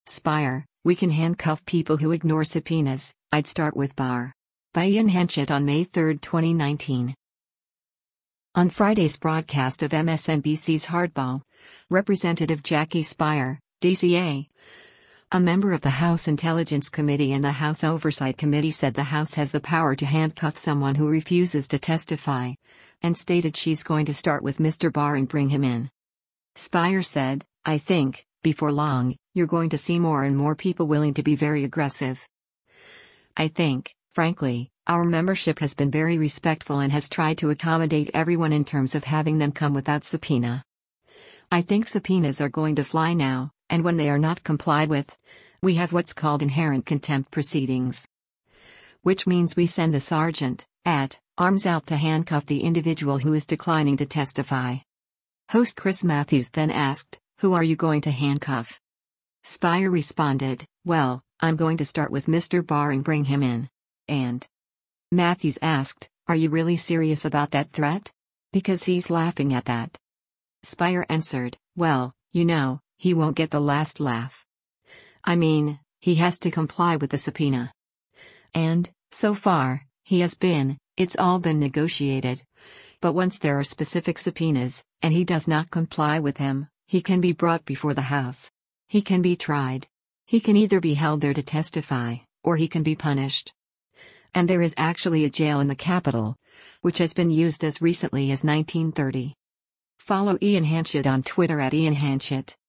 Spire, we can handcuff people who ignore subpoenas, I'd start with Barr. By Ian Henchett on May 3, 2019. On Friday's broadcast of MSNBC's Hardball, Representative Jackie Spire, DCA, a member of the House Intelligence Committee and the House Oversight Committee, said the House has the power to handcuff someone who refuses to testify, and stated she's going to start with Mr. Barr and bring him in. Spire said, "I think, before long, you're going to see more and more people willing to be very aggressive. I think, frankly, our membership has been very respectful and has tried to accommodate everyone in terms of having them come without subpoena. I think subpoenas are going to fly now, and when they are not complied with, we have what's called inherent contempt proceedings. Which means we send the sergeant, at arms out to handcuff the individual who is declining to testify." Host Chris Matthews then asked, "Who are you going to handcuff?" Spire responded, "Well, I'm going to start with Mr. Barr and bring him in." And Matthews asked, "Are you really serious about that threat? Because he's laughing at that." Spire answered, "Well, he won't get the last laugh. I mean, he has to comply with the subpoena. And, so far, it's all been negotiated. But once there are specific subpoenas, and he does not comply with them, he can be brought before the House. He can be tried. He can either be held there to testify, or he can be punished. And there is actually a jail in the Capitol, which has been used as recently as 1930. Follow Ian Henchett on Twitter at Ian Henchett.